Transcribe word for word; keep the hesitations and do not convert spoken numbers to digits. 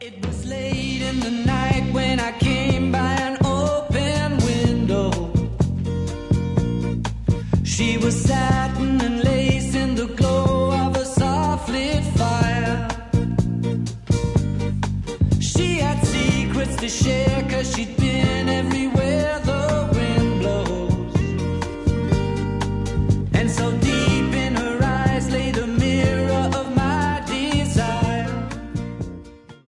It was late in the night when I came by an open window. She was satin and lace in the glow of a soft lit fire. She had secrets to share, 'cause she'd been everywhere the wind blows. And so